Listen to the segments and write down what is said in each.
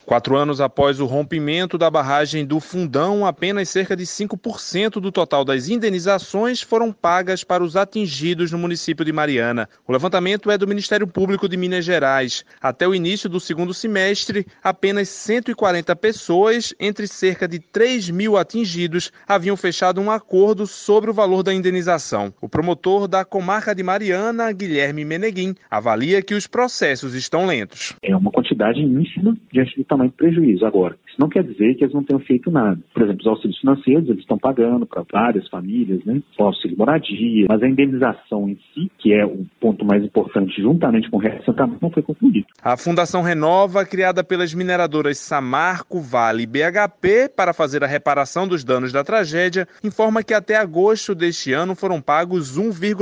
4 anos após o rompimento da barragem do Fundão, apenas cerca de 5% do total das indenizações foram pagas para os atingidos no município de Mariana. O levantamento é do Ministério Público de Minas Gerais. Até o início do segundo semestre, apenas 140 pessoas, entre cerca de 3 mil atingidos, haviam fechado um acordo sobre o valor da indenização. O promotor da comarca de Mariana, Guilherme Meneguin, avalia que os processos estão lentos. É uma quantidade ínfima diante do tamanho do prejuízo. Agora, isso não quer dizer que eles não tenham feito nada. Por exemplo, os auxílios financeiros, eles estão pagando para várias famílias, né? O auxílio moradia, mas a indenização em si, que é o ponto mais importante, juntamente com o reassentamento, não foi concluído. A Fundação Renova, criada pelas mineradoras Samarco, Vale e BHP para fazer a reparação dos danos da tragédia, informa que até agosto deste ano foram pagos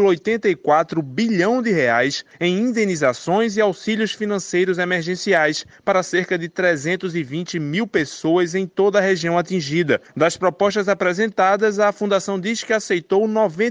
1,84 bilhão de reais em indenizações e auxílios financeiros emergenciais para cerca de 320 mil pessoas em toda a região atingida. Das propostas apresentadas, a Fundação diz que aceitou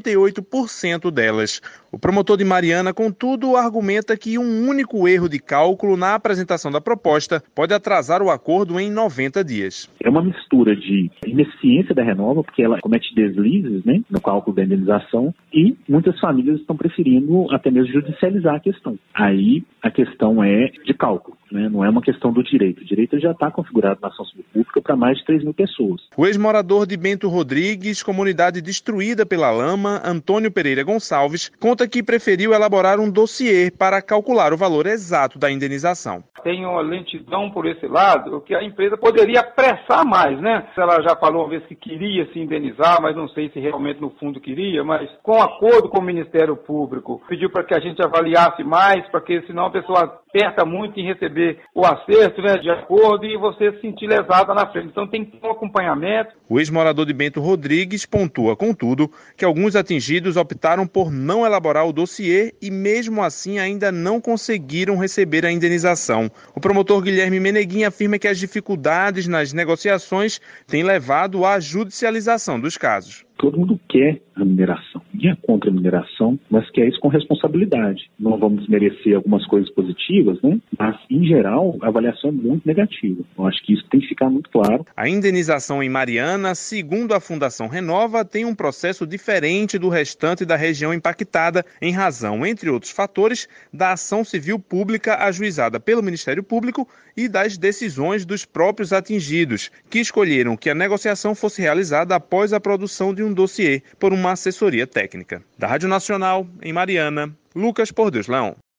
98% delas. O promotor de Mariana, contudo, argumenta que um único erro de cálculo na apresentação da proposta pode atrasar o acordo em 90 dias. É uma mistura de ineficiência da Renova, porque ela comete deslizes, né, no cálculo da indenização, e muitas famílias estão preferindo até mesmo judicializar a questão. Aí a questão é de cálculo, né, não é uma questão do direito. O direito já está configurado na ação civil pública para mais de 3 mil pessoas. O ex-morador de Bento Rodrigues, comunidade destruída pela lama, Antônio Pereira Gonçalves, conta que preferiu elaborar um dossiê para calcular o valor exato da indenização. Tem uma lentidão por esse lado, que a empresa poderia apressar mais, né? Ela já falou uma vez que queria se indenizar, mas não sei se realmente no fundo queria, mas com acordo com o Ministério Público, pediu para que a gente avaliasse mais, porque senão a pessoa aperta muito em receber o acerto, né, de acordo, e você se sentir lesada na frente. Então tem que ter um acompanhamento. O ex-morador de Bento Rodrigues pontua, contudo, que alguns atingidos optaram por não elaborar o dossiê e mesmo assim ainda não conseguiram receber a indenização. O promotor Guilherme Meneguin afirma que as dificuldades nas negociações têm levado à judicialização dos casos. Todo mundo quer a mineração, ninguém é contra a mineração, mas quer isso com responsabilidade. Não vamos desmerecer algumas coisas positivas, né? Mas, em geral, a avaliação é muito negativa. Eu acho que isso tem que ficar muito claro. A indenização em Mariana, segundo a Fundação Renova, tem um processo diferente do restante da região impactada, em razão, entre outros fatores, da ação civil pública ajuizada pelo Ministério Público e das decisões dos próprios atingidos, que escolheram que a negociação fosse realizada após a produção de um dossiê por uma assessoria técnica. Da Rádio Nacional, em Mariana, Lucas Por Deus Leão.